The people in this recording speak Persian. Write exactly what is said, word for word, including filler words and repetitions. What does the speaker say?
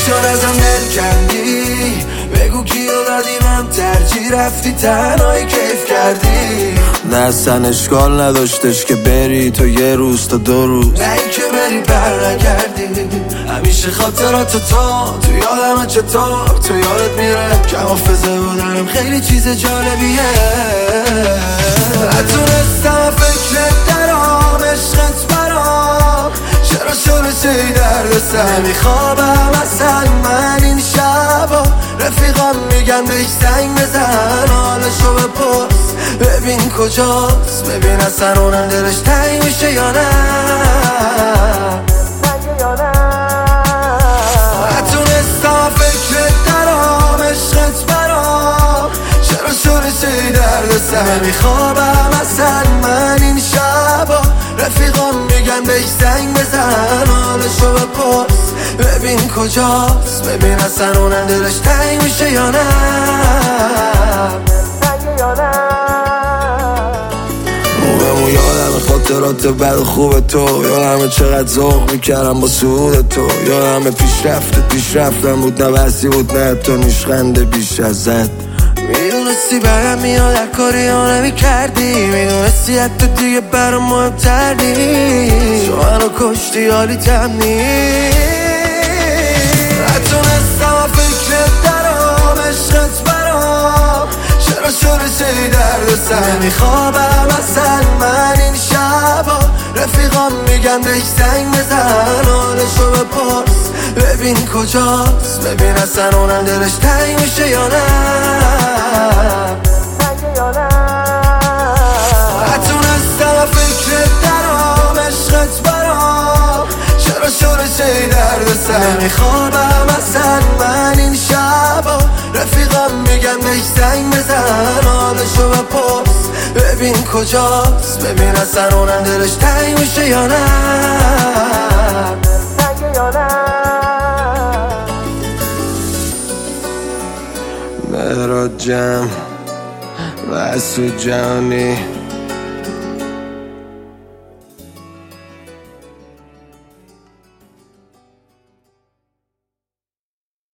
چون ازم دل کندی، بگو کیو دادی من ترجیح رفتی تنهایی کیف کردی. نه اصلا اشکال نداشتش که بری تو یه روز تا دو روز، نه این که بری بر نگردی. همیشه خاطرات تو تو یادم چطور تو یادت میره که حافظه بودنم خیلی چیز جالبیه. نتونستم فکرت درام عشقت برام، چرا شده چه درد سر نمیخوابم اصلا من این شبا. رفیقام میگن بهش زنگ بزن حالشو بپرس ببین کجاست، ببین اصلا اونم دلش تنگ میشه یا نه. نتونستم فکرت درام عشقت برام، چرا شده چه درد سر نمیخوابم اصلا من این شبا. رفیقام میگن بهش زنگ بزن حالشو بپرس ببین کجاست، ببین اصلا اونم دلش تنگ میشه یا نه. موقعمو یادم خاطرات بد و خوب تو، یادم چقدر ذوق میکردم با سعود تو، یادم پیشرفت پیشرفتم بود نه بسی بود نه تو نیشخنده بیش ازت. میدونستی برم میاد هر کاری ها نمی کردی، میدونستی حتی دیگه برام مهمتر نیست، تو منو کشتی حالی تم نیست. نتونستم فکرت درام عشقت برام، چرا شده چه درد سر نمیخوابم اصلا من این شبا. رفیقام میگن بهش زنگ بزن حالشو بپرس ببین کجاست، ببین اصلا اونم دلش تنگ میشه یا نه. نتونستم فکرت درام عشقت برام، چرا شده چه درد سر نمیخوابم اصلا من این شبا. رفیقام میگن بهش زنگ بزن حالشو بپرس ببین کجاست، ببین اصلا اونم دلش تنگ میشه یا نه. مهراد جمع و اسود جهانی